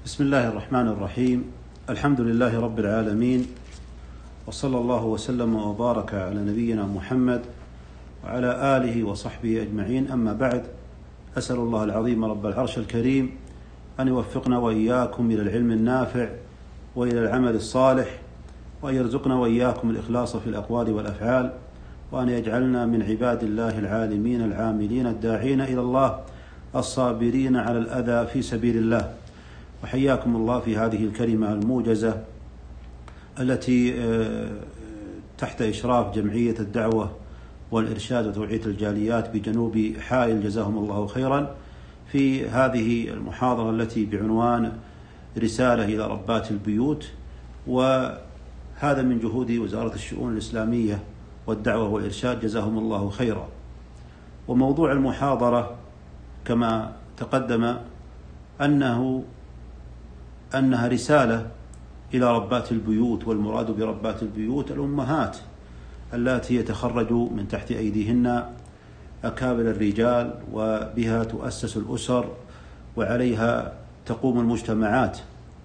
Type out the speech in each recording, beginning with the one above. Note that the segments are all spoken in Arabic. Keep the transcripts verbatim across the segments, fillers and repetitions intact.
بسم الله الرحمن الرحيم. الحمد لله رب العالمين، وصلى الله وسلم وبارك على نبينا محمد وعلى آله وصحبه أجمعين. أما بعد، أسأل الله العظيم رب العرش الكريم أن يوفقنا وإياكم إلى العلم النافع وإلى العمل الصالح، وأن يرزقنا وإياكم الإخلاص في الأقوال والأفعال، وأن يجعلنا من عباد الله العالمين العاملين الداعين إلى الله الصابرين على الأذى في سبيل الله. وحياكم الله في هذه الكلمة الموجزة التي تحت إشراف جمعية الدعوة والإرشاد وتوعية الجاليات بجنوب حائل، جزاهم الله خيرا، في هذه المحاضرة التي بعنوان رسالة إلى ربات البيوت. وهذا من جهود وزارة الشؤون الإسلامية والدعوة والإرشاد، جزاهم الله خيرا. وموضوع المحاضرة كما تقدم أنه أنها رسالة إلى ربات البيوت، والمراد بربات البيوت الأمهات التي يتخرج من تحت أيديهن أكابر الرجال، وبها تؤسس الأسر وعليها تقوم المجتمعات.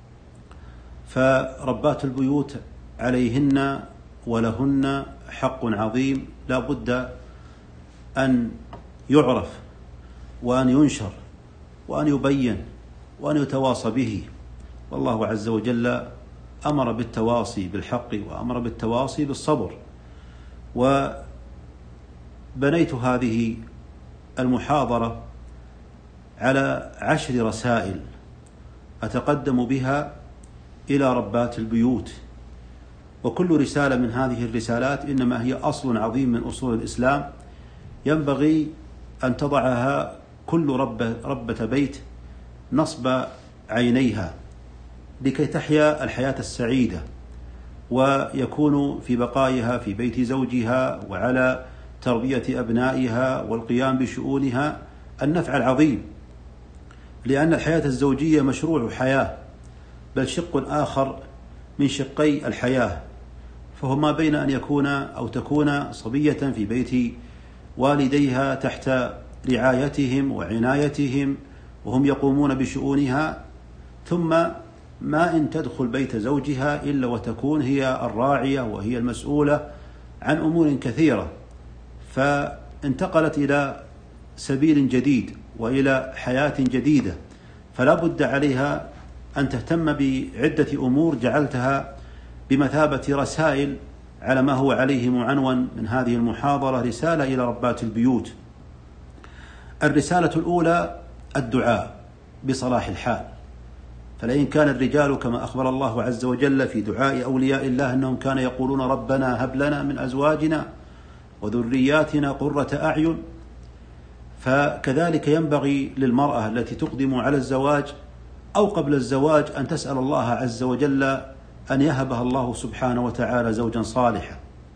فربات البيوت عليهن ولهن حق عظيم لا بد أن يعرف وأن ينشر وأن يبين وأن يتواصى به. والله عز وجل أمر بالتواصي بالحق وأمر بالتواصي بالصبر. وبنيت هذه المحاضرة على عشر رسائل أتقدم بها إلى ربات البيوت، وكل رسالة من هذه الرسالات إنما هي أصل عظيم من أصول الإسلام، ينبغي أن تضعها كل ربة, ربة بيت نصب عينيها لكي تحيا الحياة السعيدة، ويكون في بقائها في بيت زوجها وعلى تربية أبنائها والقيام بشؤونها النفع العظيم. لأن الحياة الزوجية مشروع حياة، بل شق آخر من شقي الحياة، فهو ما بين أن يكون أو تكون صبية في بيت والديها تحت رعايتهم وعنايتهم وهم يقومون بشؤونها، ثم ما إن تدخل بيت زوجها إلا وتكون هي الراعية وهي المسؤولة عن أمور كثيرة، فانتقلت إلى سبيل جديد وإلى حياة جديدة، فلا بد عليها أن تهتم بعدة أمور جعلتها بمثابة رسائل على ما هو عليه معنون من هذه المحاضرة، رسالة إلى ربات البيوت. الرسالة الأولى الدعاء بصلاح الحال. فلئن كان الرجال كما أخبر الله عز وجل في دعاء أولياء الله أنهم كانوا يقولون ربنا هب لنا من أزواجنا وذرياتنا قرة أعين، فكذلك ينبغي للمرأة التي تقدم على الزواج أو قبل الزواج أن تسأل الله عز وجل أن يهبها الله سبحانه وتعالى زوجا صالحا،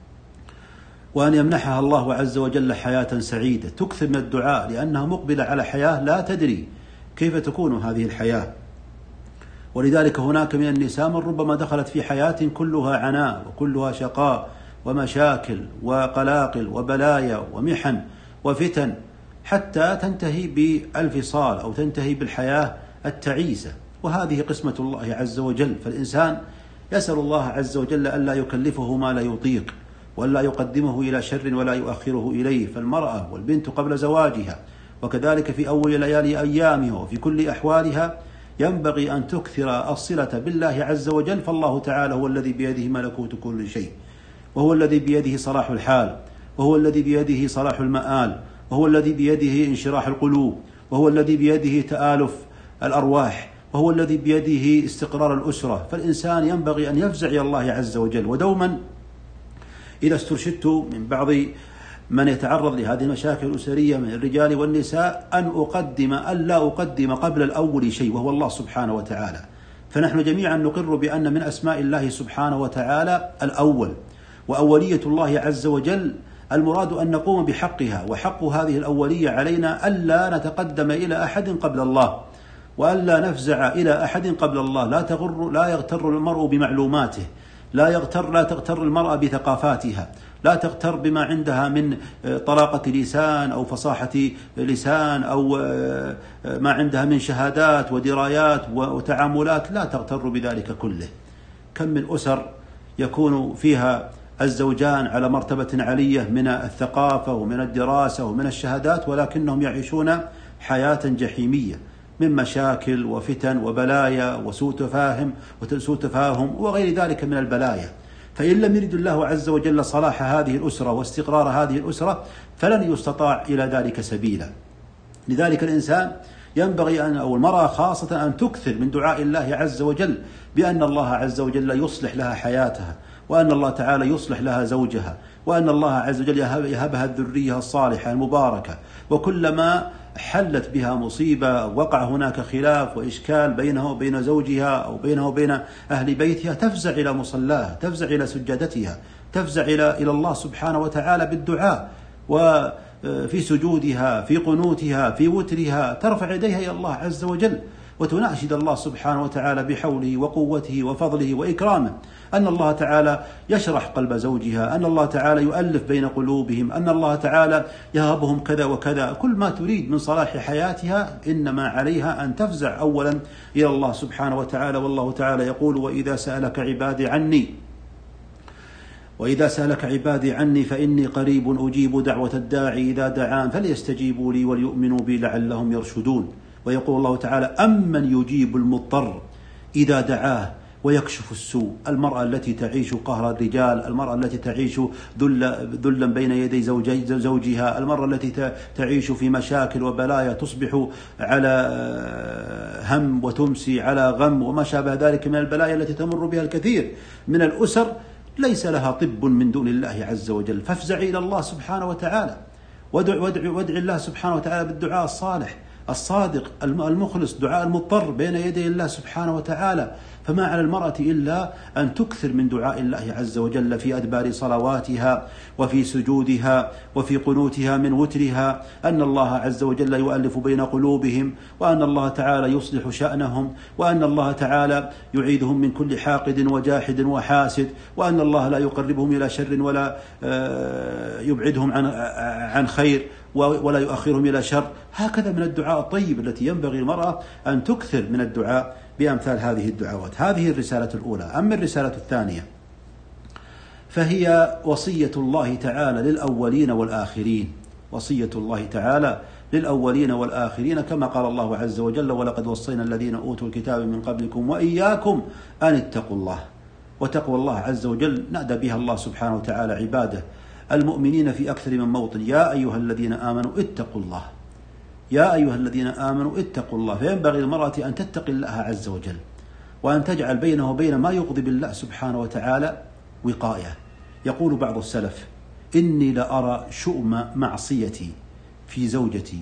وأن يمنحها الله عز وجل حياة سعيدة. تكثر من الدعاء لأنها مقبلة على حياة لا تدري كيف تكون هذه الحياة. ولذلك هناك من النساء من ربما دخلت في حياة كلها عناء وكلها شقاء ومشاكل وقلاقل وبلايا ومحن وفتن، حتى تنتهي بالفصال أو تنتهي بالحياة التعيسة، وهذه قسمة الله عز وجل. فالإنسان يسأل الله عز وجل ألا يكلفه ما لا يطيق، ولا يقدمه إلى شر ولا يؤخره إليه. فالمرأة والبنت قبل زواجها وكذلك في أول ليالي أيامها وفي كل أحوالها ينبغي أن تكثر الصلة بالله عز وجل، فالله تعالى هو الذي بيده ملكوت كل شيء، وهو الذي بيده صلاح الحال، وهو الذي بيده صلاح المآل، وهو الذي بيده انشراح القلوب، وهو الذي بيده تآلف الأرواح، وهو الذي بيده استقرار الأسرة. فالإنسان ينبغي أن يفزع إلى الله عز وجل. ودوما إذا استرشدت من بعض من يتعرض لهذه المشاكل الأسرية من الرجال والنساء أن أقدم أن لا أقدم قبل الأول شيء، وهو الله سبحانه وتعالى. فنحن جميعا نقر بأن من أسماء الله سبحانه وتعالى الأول، وأولية الله عز وجل المراد أن نقوم بحقها، وحق هذه الأولية علينا ألا نتقدم إلى أحد قبل الله، وألا نفزع إلى أحد قبل الله. لا تغر لا يغتر المرء بمعلوماته، لا يغتر لا تغتر المرأة بثقافاتها، لا تغتر بما عندها من طلاقة لسان أو فصاحة لسان أو ما عندها من شهادات ودرايات وتعاملات، لا تغتر بذلك كله. كم من أسر يكون فيها الزوجان على مرتبة علية من الثقافة ومن الدراسة ومن الشهادات، ولكنهم يعيشون حياة جحيمية من مشاكل وفتن وبلايا وسوء تفاهم وسوء تفاهم وغير ذلك من البلايا. فإن لم يرد الله عز وجل صلاح هذه الأسرة واستقرار هذه الأسرة فلن يستطاع إلى ذلك سبيلا. لذلك الإنسان ينبغي أن أو المرأة خاصة أن تكثر من دعاء الله عز وجل بأن الله عز وجل يصلح لها حياتها، وأن الله تعالى يصلح لها زوجها، وأن الله عز وجل يهبها الذرية الصالحة المباركة. وكلما حلت بها مصيبة وقع هناك خلاف وإشكال بينه وبين زوجها أو بينه وبين أهل بيتها، تفزع إلى مصلاها، تفزع إلى سجادتها، تفزع إلى إلى الله سبحانه وتعالى بالدعاء، وفي سجودها في قنوتها في وترها ترفع يديها إلى الله عز وجل وتناشد الله سبحانه وتعالى بحوله وقوته وفضله وإكرامه، أن الله تعالى يشرح قلب زوجها، أن الله تعالى يؤلف بين قلوبهم، أن الله تعالى يهبهم كذا وكذا. كل ما تريد من صلاح حياتها إنما عليها أن تفزع أولا إلى الله سبحانه وتعالى. والله تعالى يقول: وإذا سألك عبادي عني وإذا سألك عبادي عني فإني قريب أجيب دعوة الداعي إذا دعان فليستجيبوا لي وليؤمنوا بي لعلهم يرشدون. ويقول الله تعالى: أمن يجيب المضطر إذا دعاه ويكشف السوء. المرأة التي تعيش قهر الرجال، المرأة التي تعيش ذلا بين يدي زوجها، المرأة التي تعيش في مشاكل وبلايا تصبح على هم وتمسي على غم وما شابه ذلك من البلايا التي تمر بها الكثير من الأسر، ليس لها طب من دون الله عز وجل. فافزعي إلى الله سبحانه وتعالى وادع, وادع, وادع الله سبحانه وتعالى بالدعاء الصالح الصادق المخلص، دعاء المضطر بين يدي الله سبحانه وتعالى. فما على المرأة إلا أن تكثر من دعاء الله عز وجل في أدبار صلواتها وفي سجودها وفي قنوتها من وترها، أن الله عز وجل يؤلف بين قلوبهم، وأن الله تعالى يصلح شأنهم، وأن الله تعالى يعيدهم من كل حاقد وجاحد وحاسد، وأن الله لا يقربهم إلى شر ولا يبعدهم عن عن خير ولا يؤخرهم إلى شر. هكذا من الدعاء الطيب التي ينبغي المرأة أن تكثر من الدعاء بأمثال هذه الدعوات. هذه الرسالة الأولى. أما الرسالة الثانية فهي وصية الله تعالى للأولين والآخرين، وصية الله تعالى للأولين والآخرين، كما قال الله عز وجل: ولقد وصينا الذين أوتوا الكتاب من قبلكم وإياكم أن اتقوا الله. وتقوى الله عز وجل نادى بها الله سبحانه وتعالى عباده المؤمنين في أكثر من موطن: يا أيها الذين آمنوا اتقوا الله، يا أيها الذين آمنوا اتقوا الله. فينبغي للمرأة أن تتقي الله عز وجل، وأن تجعل بينه وبين ما يغضب الله سبحانه وتعالى وقاية. يقول بعض السلف: إني لأرى شؤم معصيتي في زوجتي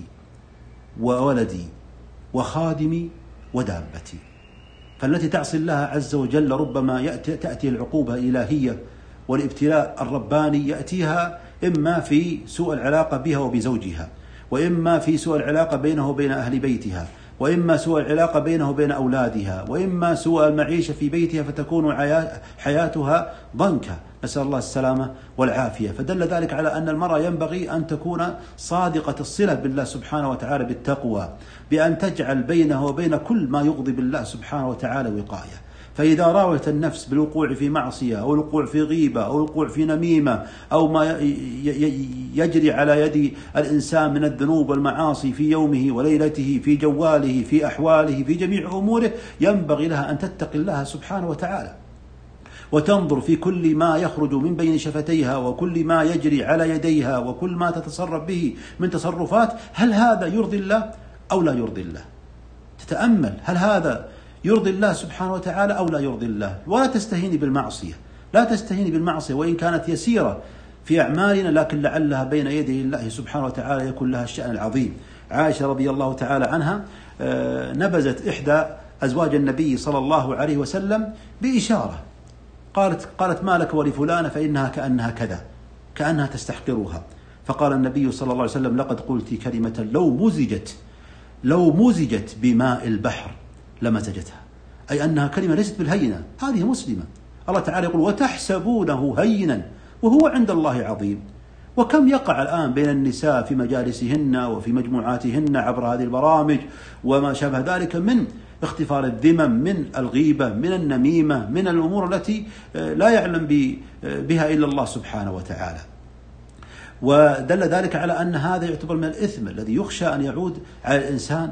وولدي وخادمي ودابتي. فالتي تعصي الله عز وجل ربما تأتي العقوبة الإلهية والابتلاء الرباني يأتيها إما في سوء العلاقة بها وبزوجها، وإما في سوء العلاقة بينه وبين أهل بيتها، وإما سوء العلاقة بينه وبين أولادها، وإما سوء المعيشة في بيتها فتكون حياتها ضنكا، نسأل الله السلامة والعافية. فدل ذلك على أن المرأة ينبغي أن تكون صادقة الصلة بالله سبحانه وتعالى بالتقوى، بأن تجعل بينه وبين كل ما يغضب الله سبحانه وتعالى وقاية. فإذا راوت النفس بالوقوع في معصية أو الوقوع في غيبة أو الوقوع في نميمة أو ما يجري على يد الإنسان من الذنوب والمعاصي في يومه وليلته، في جواله، في أحواله، في جميع أموره، ينبغي لها أن تتقي الله سبحانه وتعالى، وتنظر في كل ما يخرج من بين شفتيها وكل ما يجري على يديها وكل ما تتصرف به من تصرفات، هل هذا يرضي الله أو لا يرضي الله؟ تتأمل هل هذا يرضي الله سبحانه وتعالى أو لا يرضي الله. ولا تستهيني بالمعصية، لا تستهيني بالمعصية وإن كانت يسيرة في أعمالنا، لكن لعلها بين يدي الله سبحانه وتعالى يكون لها الشأن العظيم. عائشة رضي الله تعالى عنها نبذت إحدى أزواج النبي صلى الله عليه وسلم بإشارة، قالت قالت ما لك ولفلانة فإنها كأنها كذا، كأنها تستحقرها. فقال النبي صلى الله عليه وسلم: لقد قلت كلمة لو مزجت لو مزجت بماء البحر لمزجتها، أي أنها كلمة ليست بالهينة، هذه مسلمة. الله تعالى يقول: وتحسبونه هينا وهو عند الله عظيم. وكم يقع الآن بين النساء في مجالسهن وفي مجموعاتهن عبر هذه البرامج وما شابه ذلك من اختفار الذمم، من الغيبة، من النميمة، من الأمور التي لا يعلم بها إلا الله سبحانه وتعالى. ودل ذلك على أن هذا يعتبر من الإثم الذي يخشى أن يعود على الإنسان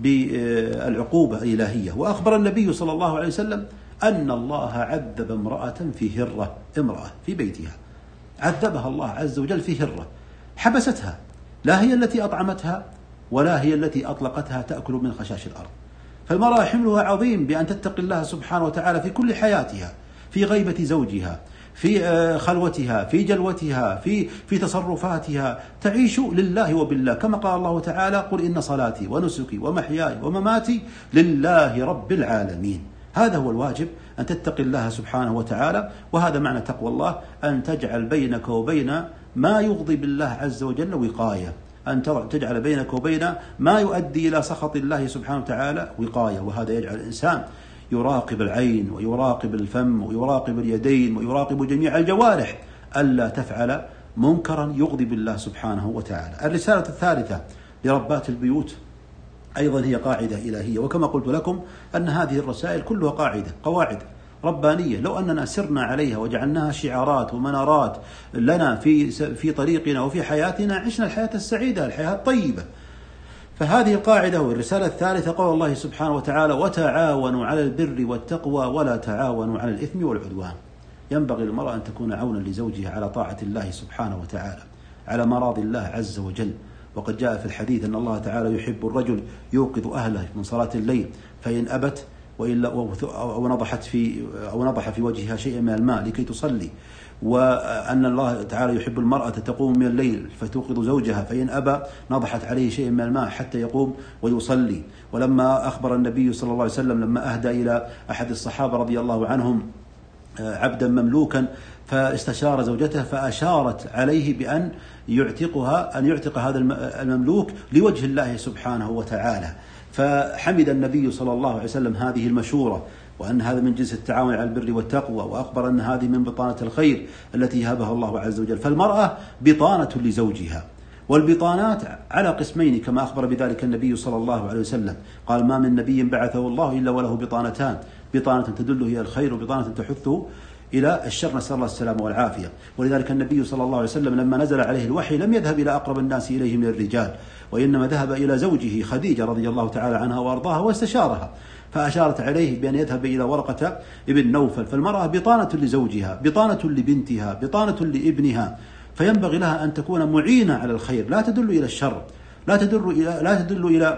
بالعقوبة الإلهية. وأخبر النبي صلى الله عليه وسلم أن الله عذب امرأة في هرة، امرأة في بيتها عذبها الله عز وجل في هرة، حبستها، لا هي التي أطعمتها ولا هي التي أطلقتها تأكل من خشاش الأرض. فالمرأة حملها عظيم بأن تتقي الله سبحانه وتعالى في كل حياتها، في غيبة زوجها، في خلوتها، في جلوتها، في في تصرفاتها، تعيش لله وبالله، كما قال الله تعالى: قل إن صلاتي ونسكي ومحياي ومماتي لله رب العالمين. هذا هو الواجب، أن تتقي الله سبحانه وتعالى. وهذا معنى تقوى الله، أن تجعل بينك وبين ما يغضب الله عز وجل وقاية، أن تجعل بينك وبين ما يؤدي إلى سخط الله سبحانه وتعالى وقاية. وهذا يجعل الإنسان يراقب العين ويراقب الفم ويراقب اليدين ويراقب جميع الجوارح ألا تفعل منكرا يغضب الله سبحانه وتعالى. الرسالة الثالثة لربات البيوت أيضا هي قاعدة إلهية، وكما قلت لكم أن هذه الرسائل كلها قاعدة قواعد ربانية، لو أننا سرنا عليها وجعلناها شعارات ومنارات لنا في في طريقنا وفي حياتنا عشنا الحياة السعيدة، الحياة الطيبة. فهذه القاعدة والرسالة الثالثة قول الله سبحانه وتعالى: وتعاونوا على البر والتقوى ولا تعاونوا على الإثم والعدوان. ينبغي للمرأة أن تكون عونا لزوجها على طاعة الله سبحانه وتعالى، على مراضي الله عز وجل. وقد جاء في الحديث أن الله تعالى يحب الرجل يوقظ أهله من صلاة الليل، فإن أبت وإلا أو نضحت في أو نضح في وجهها شيئا من الماء لكي تصلي. وأن الله تعالى يحب المرأة تقوم من الليل فتوقظ زوجها، فإن أبى نضحت عليه شيئا من الماء حتى يقوم ويصلي. ولما أخبر النبي صلى الله عليه وسلم لما أهدى إلى أحد الصحابة رضي الله عنهم عبدا مملوكا فاستشار زوجته فأشارت عليه بأن يعتقها أن يعتق هذا المملوك لوجه الله سبحانه وتعالى. فحمد النبي صلى الله عليه وسلم هذه المشورة، وأن هذا من جنس التعاون على البر والتقوى، وأخبر أن هذه من بطانة الخير التي هبها الله عز وجل. فالمرأة بطانة لزوجها، والبطانات على قسمين كما أخبر بذلك النبي صلى الله عليه وسلم، قال: ما من نبي بعثه الله إلا وله بطانتان، بطانة تدله إلى الخير وبطانة تحثه إلى الشر، نسأل الله السلامة والعافية. ولذلك النبي صلى الله عليه وسلم لما نزل عليه الوحي لم يذهب إلى أقرب الناس إليه من الرجال، وإنما ذهب إلى زوجه خديجة رضي الله تعالى عنها وأرضاها واستشارها، فأشارت عليه بأن يذهب إلى ورقة ابن نوفل. فالمرأة بطانة لزوجها، بطانة لبنتها، بطانة لابنها، فينبغي لها أن تكون معينة على الخير، لا تدل إلى الشر، لا تدل إلى لا تدل إلى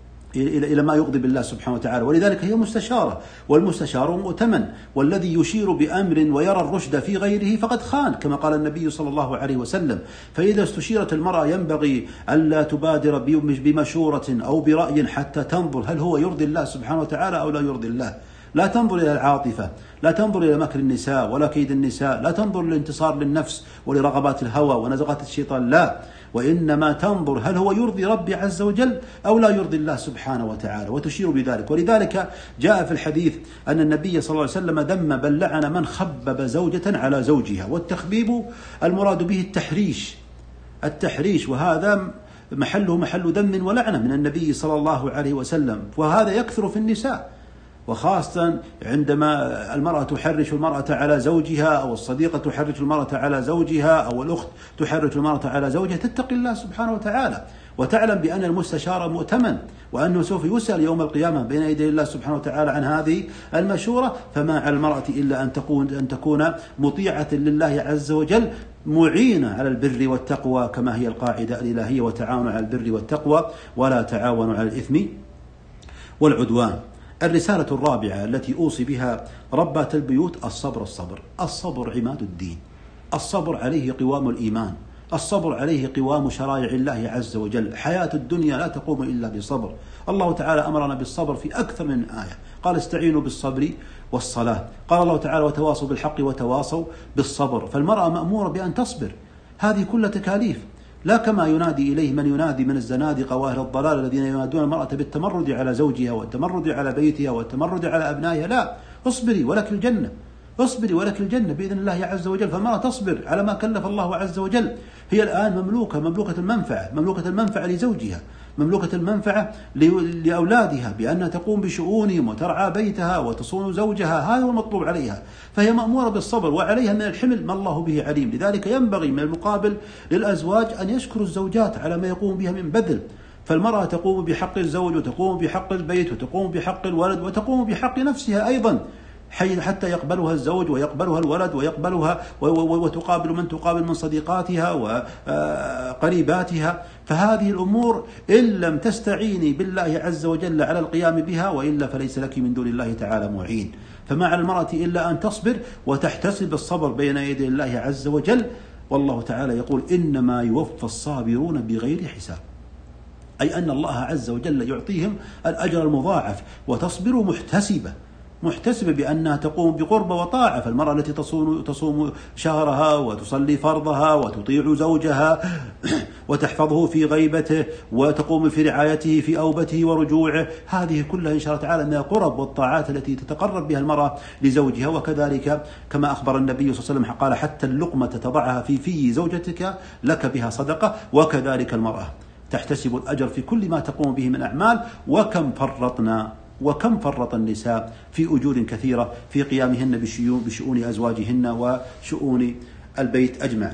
إلى إلى ما يغضب الله سبحانه وتعالى. ولذلك هي مستشارة، والمستشار مؤتمن، والذي يشير بأمر ويرى الرشد في غيره فقد خان، كما قال النبي صلى الله عليه وسلم. فإذا استشيرت المرأة ينبغي ألا تبادر بمشورة أو برأي حتى تنظر هل هو يرضي الله سبحانه وتعالى أو لا يرضي الله. لا تنظر إلى العاطفة، لا تنظر إلى مكر النساء ولا كيد النساء، لا تنظر للانتصار للنفس ولرغبات الهوى ونزغات الشيطان، لا، وإنما تنظر هل هو يرضي ربي عز وجل أو لا يرضي الله سبحانه وتعالى، وتشير بذلك. ولذلك جاء في الحديث أن النبي صلى الله عليه وسلم ذم بل لعن من خبب زوجة على زوجها. والتخبيب المراد به التحريش، التحريش، وهذا محله محل ذم ولعنة من النبي صلى الله عليه وسلم. وهذا يكثر في النساء، وخاصة عندما المرأة تحرش المرأة على زوجها، أو الصديقة تحرش المرأة على زوجها، أو الأخت تحرش المرأة على زوجها، تتقي الله سبحانه وتعالى، وتعلم بأن المستشار مؤتمن، وأنه سوف يسأل يوم القيامة بين يدي الله سبحانه وتعالى عن هذه المشورة. فما على المرأة إلا أن تكون أن تكون مطيعة لله عز وجل، معينة على البر والتقوى، كما هي القاعدة الإلهية: وتعاونوا على البر والتقوى ولا تعاونوا على الإثم والعدوان. الرسالة الرابعة التي أوصي بها ربات البيوت: الصبر الصبر الصبر عماد الدين. الصبر عليه قوام الإيمان، الصبر عليه قوام شرائع الله عز وجل. حياة الدنيا لا تقوم إلا بصبر. الله تعالى أمرنا بالصبر في أكثر من آية، قال: استعينوا بالصبر والصلاة. قال الله تعالى: وتواصوا بالحق وتواصوا بالصبر. فالمرأة مأمورة بأن تصبر، هذه كل تكاليف، لا كما ينادي إليه من ينادي من الزنادقة وأهل الضلال الذين ينادون المرأة بالتمرد على زوجها والتمرد على بيتها والتمرد على أبنائها. لا، اصبري ولك الجنة، اصبري ولك الجنة بإذن الله عز وجل. فالمرأة تصبر على ما كلف الله عز وجل. هي الآن مملوكة مملوكة المنفعة، مملوكة المنفعة لزوجها، مملوكة المنفعة لأولادها بأنها تقوم بشؤونهم وترعى بيتها وتصون زوجها، هذا هو المطلوب عليها. فهي مأمورة بالصبر وعليها من الحمل ما الله به عليم. لذلك ينبغي من المقابل للأزواج أن يشكروا الزوجات على ما يقوم بها من بذل. فالمرأة تقوم بحق الزوج وتقوم بحق البيت وتقوم بحق الولد وتقوم بحق نفسها أيضا، حتى يقبلها الزوج ويقبلها الولد ويقبلها وتقابل من تقابل من صديقاتها وقريباتها. فهذه الأمور إن لم تستعيني بالله عز وجل على القيام بها وإلا فليس لك من دون الله تعالى معين. فما على المرأة إلا أن تصبر وتحتسب الصبر بين يدي الله عز وجل. والله تعالى يقول إنما يوفى الصابرون بغير حساب، أي أن الله عز وجل يعطيهم الأجر المضاعف. وتصبر محتسبة محتسبة بأنها تقوم بقربة وطاعة. فالمرأة التي تصوم, تصوم شهرها وتصلي فرضها وتطيع زوجها وتحفظه في غيبته وتقوم في رعايته في أوبته ورجوعه، هذه كلها إن شاء الله تعالى من القرب والطاعات التي تتقرب بها المرأة لزوجها. وكذلك كما أخبر النبي صلى الله عليه وسلم قال حتى اللقمة تضعها في في زوجتك لك بها صدقة. وكذلك المرأة تحتسب الأجر في كل ما تقوم به من أعمال. وكم فرطنا وكم فرط النساء في أجور كثيرة في قيامهن بشؤون أزواجهن وشؤون البيت أجمع.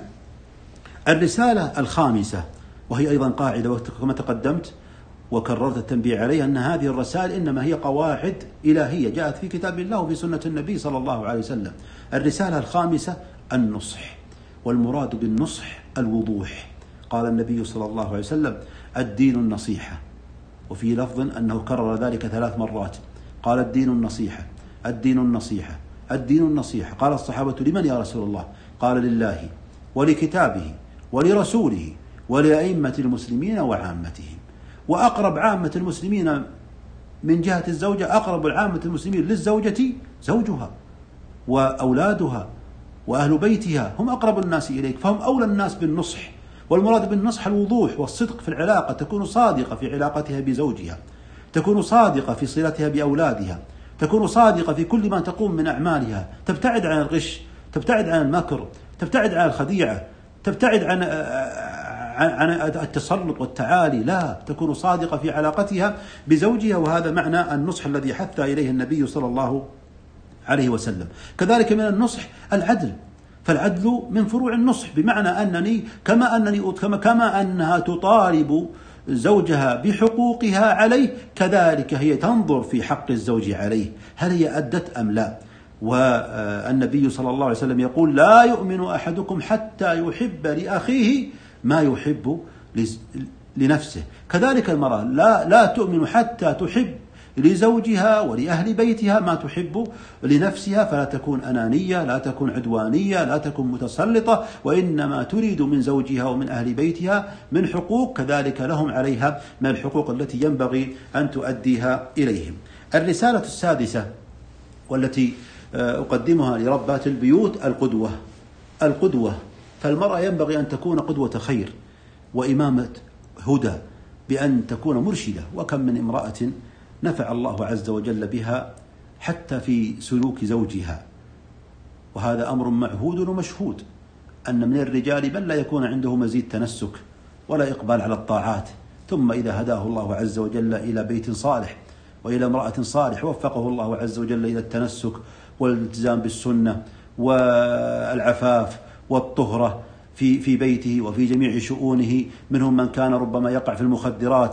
الرسالة الخامسة، وهي أيضا قاعدة كما تقدمت وكررت التنبيه عليها، أن هذه الرسائل إنما هي قواعد إلهية جاءت في كتاب الله وفي سنة النبي صلى الله عليه وسلم. الرسالة الخامسة النصح، والمراد بالنصح الوضوح. قال النبي صلى الله عليه وسلم الدين النصيحة، وفي لفظ أنه كرر ذلك ثلاث مرات. قال الدين النصيحة الدين النصيحة الدين النصيحة. قال الصحابة لمن يا رسول الله؟ قال لله ولكتابه ولرسوله ولأئمة المسلمين وعامتهم. وأقرب عامة المسلمين من جهة الزوجة، أقرب العامة المسلمين للزوجة زوجها وأولادها وأهل بيتها، هم أقرب الناس إليك، فهم أولى الناس بالنصح. والمراد بالنصح الوضوح والصدق في العلاقة، تكون صادقة في علاقتها بزوجها، تكون صادقة في صلتها بأولادها، تكون صادقة في كل ما تقوم من أعمالها، تبتعد عن الغش، تبتعد عن المكر، تبتعد عن الخديعة، تبتعد عن عن التسلط والتعالي. لا، تكون صادقة في علاقتها بزوجها. وهذا معنى النصح الذي حث إليه النبي صلى الله عليه وسلم. كذلك من النصح العدل، فالعدل من فروع النصح، بمعنى أنني كما أنني كما كما أنها تطالب زوجها بحقوقها عليه، كذلك هي تنظر في حق الزوج عليه هل هي أدت أم لا. والنبي صلى الله عليه وسلم يقول لا يؤمن أحدكم حتى يحب لأخيه ما يحب لنفسه. كذلك المرأة لا لا تؤمن حتى تحب لزوجها ولأهل بيتها ما تحب لنفسها، فلا تكون أنانية، لا تكون عدوانية، لا تكون متسلطة، وإنما تريد من زوجها ومن أهل بيتها من حقوق كذلك لهم عليها من الحقوق التي ينبغي أن تؤديها إليهم. الرسالة السادسة والتي أقدمها لربات البيوت القدوة. القدوة، فالمرأة ينبغي أن تكون قدوة خير وإمامة هدى، بأن تكون مرشدة. وكم من امرأة نفع الله عز وجل بها حتى في سلوك زوجها، وهذا أمر معهود ومشهود، أن من الرجال من لا يكون عنده مزيد تنسك ولا إقبال على الطاعات، ثم إذا هداه الله عز وجل إلى بيت صالح وإلى امرأة صالح وفقه الله عز وجل إلى التنسك والالتزام بالسنة والعفاف والطهرة في في بيته وفي جميع شؤونه. منهم من كان ربما يقع في المخدرات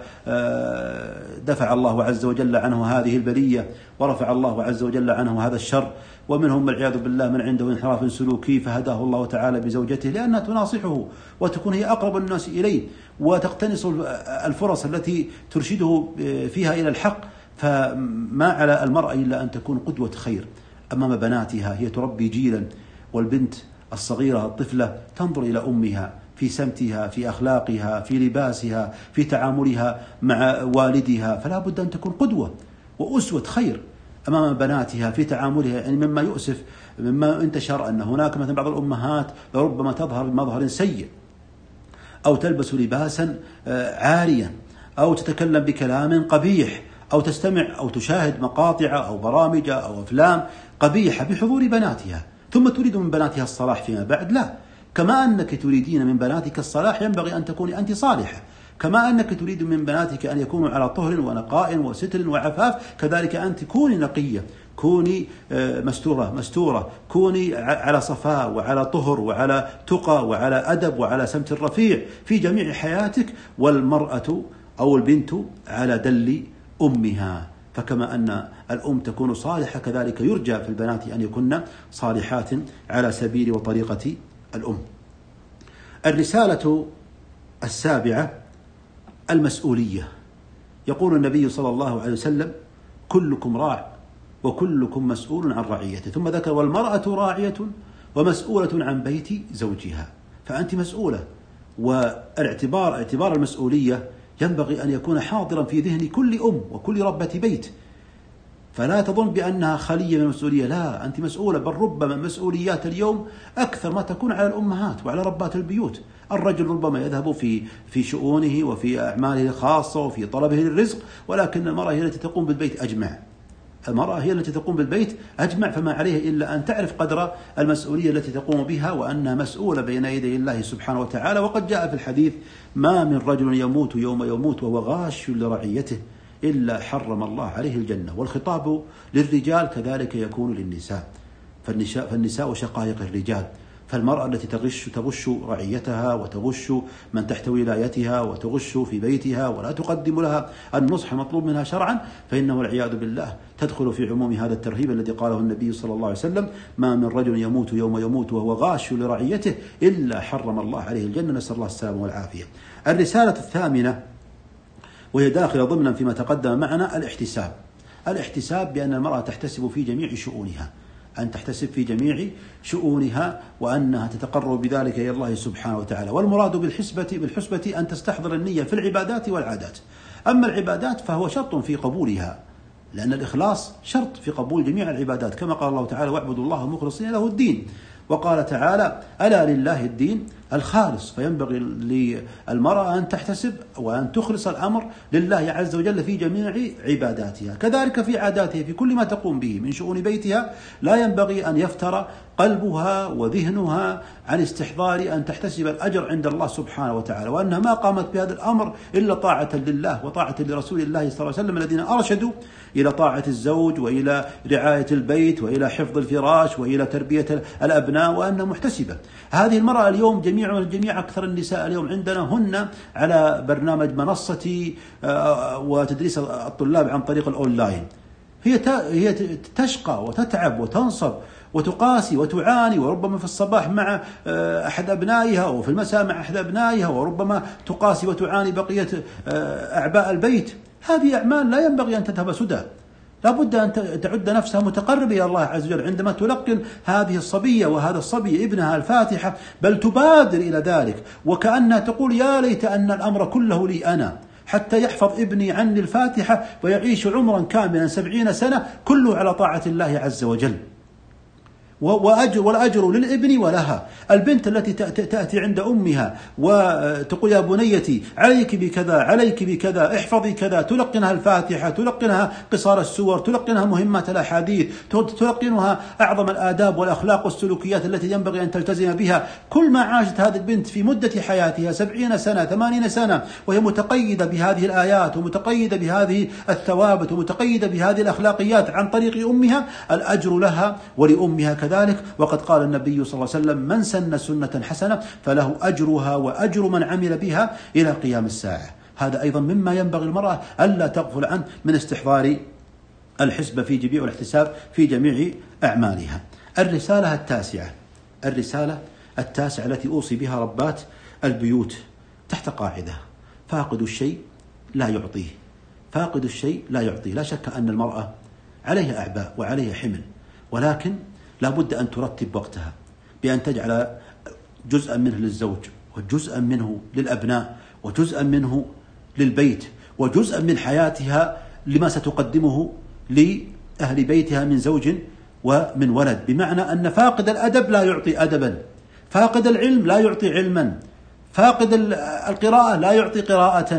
فدفع الله عز وجل عنه هذه البلية ورفع الله عز وجل عنه هذا الشر، ومنهم والعياذ بالله من عنده انحراف سلوكي فهداه الله تعالى بزوجته لأنها تناصحه وتكون هي أقرب الناس إليه وتقتنص الفرص التي ترشده فيها إلى الحق. فما على المرأة إلا أن تكون قدوة خير أمام بناتها. هي تربي جيلا، والبنت الصغيرة الطفلة تنظر إلى أمها في سمتها، في أخلاقها، في لباسها، في تعاملها مع والدها، فلا بد أن تكون قدوة وأسوة خير أمام بناتها في تعاملها. يعني مما يؤسف مما انتشر أن هناك مثلا بعض الأمهات لربما تظهر بمظهر سيء أو تلبس لباسا عاريا أو تتكلم بكلام قبيح أو تستمع أو تشاهد مقاطع أو برامج أو أفلام قبيحة بحضور بناتها ثم تريد من بناتها الصلاح فيما بعد؟ لا. كما أنك تريدين من بناتك الصلاح ينبغي أن تكوني أنت صالحة، كما أنك تريد من بناتك أن يكونوا على طهر ونقاء وستر وعفاف، كذلك أنت كوني نقية، كوني مستورة مستورة، كوني على صفاء وعلى طهر وعلى تقى وعلى أدب وعلى سمت رفيع في جميع حياتك. والمرأة أو البنت على دل أمها، فكما أن الأم تكون صالحة كذلك يرجى في البنات أن يكون صالحات على سبيل وطريقة الأم. الرسالة السابعة المسؤولية. يقول النبي صلى الله عليه وسلم: كلكم راع وكلكم مسؤول عن رعيته، ثم ذكر: والمرأة راعية ومسؤولة عن بيت زوجها. فأنت مسؤولة، والاعتبار اعتبار المسؤولية ينبغي أن يكون حاضرا في ذهن كل أم وكل ربة بيت، فلا تظن بأنها خالية من المسؤولية، لا، أنت مسؤولة، بل ربما مسؤوليات اليوم أكثر ما تكون على الأمهات وعلى ربات البيوت. الرجل ربما يذهب في في شؤونه وفي أعماله الخاصة وفي طلبه للرزق، ولكن المرأة هي التي تقوم بالبيت أجمع. المرأة هي التي تقوم بالبيت أجمع، فما عليه إلا أن تعرف قدر المسؤولية التي تقوم بها، وأنها مسؤولة بين يدي الله سبحانه وتعالى. وقد جاء في الحديث: ما من رجل يموت يوم يموت وهو غاش لرعيته إلا حرم الله عليه الجنة. والخطاب للرجال كذلك يكون للنساء، فالنساء, فالنساء شقائق الرجال. فالمرأة التي تغش تغش رعيتها وتغش من تحت ولايتها وتغش في بيتها ولا تقدم لها النصح المطلوب منها شرعا، فإنه والعياذ بالله تدخل في عموم هذا الترهيب الذي قاله النبي صلى الله عليه وسلم: ما من رجل يموت يوم يموت وهو غاش لرعيته إلا حرم الله عليه الجنة. نسأل الله السلامة والعافية. الرسالة الثامنة، وهي داخلة ضمنا فيما تقدم معنا، الاحتساب. الاحتساب بأن المرأة تحتسب في جميع شؤونها، أن تحتسب في جميع شؤونها، وأنها تتقرب بذلك إلى الله سبحانه وتعالى. والمراد بالحسبة بالحسبة أن تستحضر النية في العبادات والعادات. أما العبادات فهو شرط في قبولها، لأن الإخلاص شرط في قبول جميع العبادات، كما قال الله تعالى: واعبدوا الله مخلصين له الدين. وقال تعالى: ألا لله الدين الخالص. فينبغي للمرأة أن تحتسب وأن تخلص الأمر لله عز وجل في جميع عباداتها، كذلك في عاداتها، في كل ما تقوم به من شؤون بيتها. لا ينبغي أن يفتر قلبها وذهنها عن استحضار أن تحتسب الأجر عند الله سبحانه وتعالى، وأنها ما قامت بهذا الأمر إلا طاعة لله وطاعة لرسول الله صلى الله عليه وسلم، الذين أرشدوا إلى طاعة الزوج وإلى رعاية البيت وإلى حفظ الفراش وإلى تربية الأبناء، وأنها محتسبة. هذه المرأة اليوم جميع الجميع أكثر النساء اليوم عندنا هن على برنامج منصة وتدريس الطلاب عن طريق الأونلاين. هي هي تشقى وتتعب وتنصب وتقاسي وتعاني، وربما في الصباح مع أحد أبنائها وفي المساء مع أحد أبنائها، وربما تقاسي وتعاني بقية أعباء البيت. هذه أعمال لا ينبغي أن تذهب سدى، لا بد أن تعد نفسها متقربة إلى الله عز وجل عندما تلقن هذه الصبية وهذا الصبي ابنها الفاتحة، بل تبادر إلى ذلك، وكأنها تقول: يا ليت أن الأمر كله لي أنا، حتى يحفظ ابني عني الفاتحة ويعيش عمرا كاملا سبعين سنة كله على طاعة الله عز وجل. وأجر والأجر للابن ولها. البنت التي تأتي عند أمها وتقول: يا بنيتي عليك بكذا عليك بكذا احفظي كذا، تلقنها الفاتحة، تلقنها قصار السور، تلقنها مهمات الأحاديث، تلقنها أعظم الآداب والأخلاق والسلوكيات التي ينبغي أن تلتزم بها. كل ما عاشت هذه البنت في مدة حياتها سبعين سنة ثمانين سنة وهي متقيدة بهذه الآيات ومتقيدة بهذه الثوابت ومتقيدة بهذه الأخلاقيات عن طريق أمها، الأجر لها ولأمها كذلك. وقد قال النبي صلى الله عليه وسلم: من سن سنة حسنة فله أجرها وأجر من عمل بها إلى قيام الساعة. هذا أيضا مما ينبغي المرأة ألا تغفل عنه من استحضار الحسبة في جميع والاحتساب في جميع أعمالها. الرسالة التاسعة الرسالة التاسعة التي أوصي بها ربات البيوت تحت قاعدة: فاقد الشيء لا يعطيه. فاقد الشيء لا يعطيه. لا شك أن المرأة عليها أعباء وعليها حمل، ولكن لا بد أن ترتب وقتها بأن تجعل جزءا منه للزوج وجزءا منه للأبناء وجزءا منه للبيت وجزءا من حياتها لما ستقدمه لأهل بيتها من زوج ومن ولد. بمعنى أن فاقد الأدب لا يعطي أدبا، فاقد العلم لا يعطي علما، فاقد القراءة لا يعطي قراءة،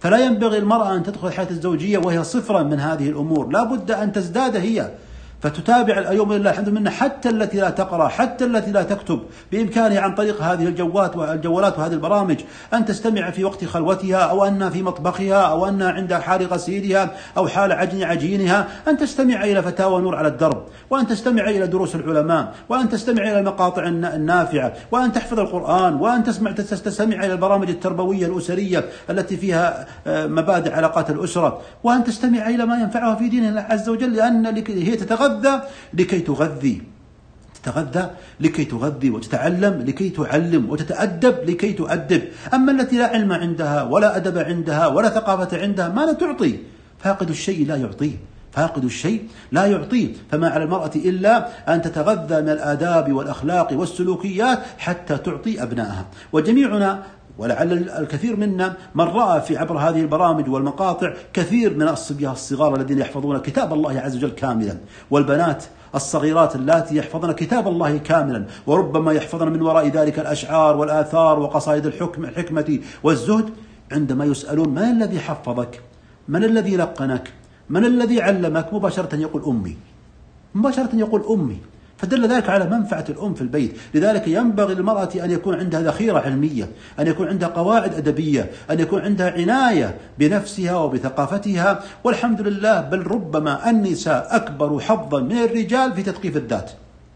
فلا ينبغي المرأة أن تدخل الحياة الزوجية وهي صفرا من هذه الأمور، لا بد أن تزداد هي، فتتابع اليوم لله الحمد لله حتى التي لا تقرأ، حتى التي لا تكتب، بإمكانها عن طريق هذه الجوات والجوالات وهذه البرامج أن تستمع في وقت خلوتها، أو أنها في مطبخها، أو أنها عند حال غسيلها أو حال عجن عجينها، أن تستمع إلى فتاوى نور على الدرب، وأن تستمع إلى دروس العلماء، وأن تستمع إلى المقاطع النافعة، وأن تحفظ القرآن، وأن تسمع تستمع إلى البرامج التربوية الأسرية التي فيها مبادئ علاقات الأسرة، وأن تستمع إلى ما ينفعها في دين الله عز وجل، لأن هي تتغذى لكي تغذي تتغذى لكي تغذي وتتعلم لكي تعلم وتتأدب لكي تؤدب. أما التي لا علم عندها ولا أدب عندها ولا ثقافة عندها ما لا تعطي، فاقد الشيء لا يعطيه، فاقد الشيء لا يعطيه. فما على المرأة إلا أن تتغذى من الآداب والأخلاق والسلوكيات حتى تعطي أبنائها. وجميعنا ولعل الكثير منا من رأى في عبر هذه البرامج والمقاطع كثير من الصبيان الصغار الذين يحفظون كتاب الله عز وجل كاملا، والبنات الصغيرات اللاتي يحفظن كتاب الله كاملا، وربما يحفظن من وراء ذلك الأشعار والآثار وقصائد الحكم الحكمة والزهد. عندما يسألون من الذي حفظك، من الذي لقنك، من الذي علمك، مباشرة يقول أمي، مباشرة يقول أمي. فدل ذلك على منفعة الأم في البيت. لذلك ينبغي للمرأة أن يكون عندها ذخيرة علمية، أن يكون عندها قواعد أدبية، أن يكون عندها عناية بنفسها وبثقافتها. والحمد لله، بل ربما النساء أكبر حظا من الرجال في تثقيف الذات.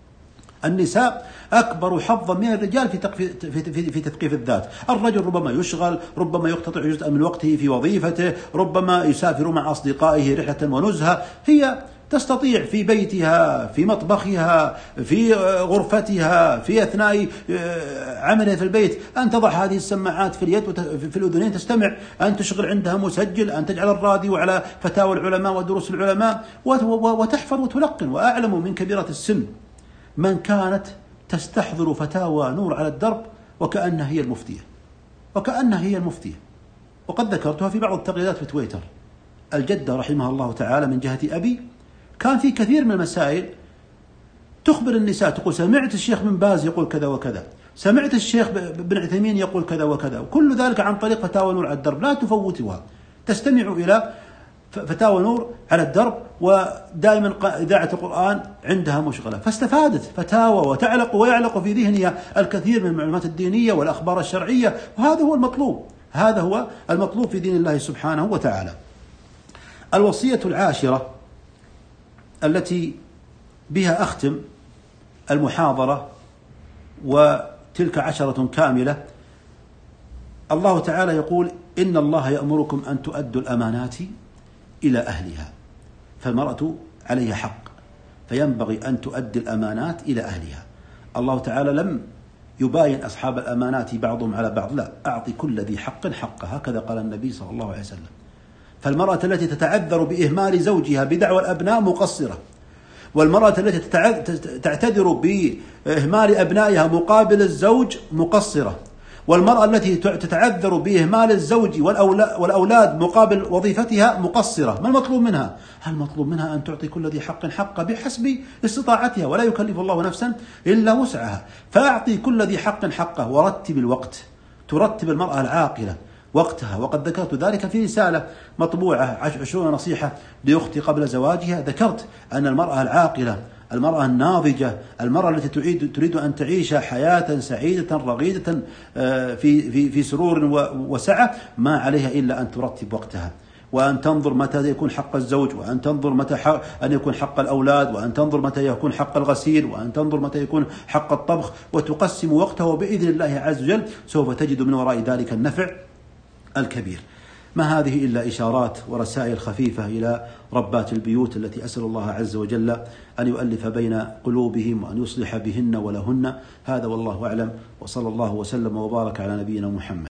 النساء أكبر حظا من الرجال في في تثقيف الذات. الرجل ربما يشغل، ربما يقتطع جزءا من وقته في وظيفته، ربما يسافر مع أصدقائه رحلة ونزهة. هي تستطيع في بيتها، في مطبخها، في غرفتها، في أثناء عملها في البيت أن تضع هذه السماعات في اليد في الأذنين تستمع، أن تشغل عندها مسجل، أن تجعل الراديو على فتاوى العلماء ودروس العلماء وتحفظ وتلقن. وأعلم من كبيرة السن من كانت تستحضر فتاوى نور على الدرب وكأنها هي المفتية، وكأنها هي المفتية. وقد ذكرتها في بعض التغريدات في تويتر. الجدة رحمها الله تعالى من جهة أبي كان في كثير من المسائل تخبر النساء، تقول سمعت الشيخ بن باز يقول كذا وكذا، سمعت الشيخ بن عثيمين يقول كذا وكذا، وكل ذلك عن طريق فتاوى نور على الدرب. لا تفوتها، تستمع إلى فتاوى نور على الدرب، ودائما إذاعة القرآن عندها مشغلة، فاستفادت فتاوى وتعلق ويعلق في ذهنها الكثير من المعلومات الدينية والأخبار الشرعية. وهذا هو المطلوب، هذا هو المطلوب في دين الله سبحانه وتعالى. الوصية العاشرة التي بها أختم المحاضرة، وتلك عشرة كاملة. الله تعالى يقول: إن الله يأمركم أن تؤدوا الأمانات إلى أهلها. فالمرأة عليها حق، فينبغي أن تؤدي الأمانات إلى أهلها. الله تعالى لم يباين أصحاب الأمانات بعضهم على بعض، لا، أعطي كل ذي حق حقه، هكذا قال النبي صلى الله عليه وسلم. فالمرأة التي تتعذر بإهمال زوجها بدعوى الأبناء مقصرة، والمرأة التي تعتذر بإهمال أبنائها مقابل الزوج مقصرة، والمرأة التي تتعذر بإهمال الزوج والأولاد مقابل وظيفتها مقصرة. ما المطلوب منها؟ المطلوب منها أن تعطي كل ذي حق حقه بحسب استطاعتها، ولا يكلف الله نفسا إلا وسعها. فأعطي كل ذي حق حقه، ورتب الوقت. ترتب المرأة العاقلة وقتها، وقد ذكرت ذلك في رسالة مطبوعة عشرون نصيحة لأختي قبل زواجها. ذكرت أن المرأة العاقلة، المرأة الناضجة، المرأة التي تريد تريد أن تعيش حياة سعيدة رغيدة في في في سرور وسعة، ما عليها إلا أن ترتب وقتها، وأن تنظر متى يكون حق الزوج، وأن تنظر متى حق أن يكون حق الأولاد، وأن تنظر متى يكون حق الغسيل، وأن تنظر متى يكون حق الطبخ، وتقسم وقتها. وبإذن الله عز وجل سوف تجد من وراء ذلك النفع الكبير. ما هذه إلا إشارات ورسائل خفيفة إلى ربات البيوت التي أسأل الله عز وجل أن يؤلف بين قلوبهم وأن يصلح بهن ولهن. هذا والله أعلم، وصلى الله وسلم وبارك على نبينا محمد.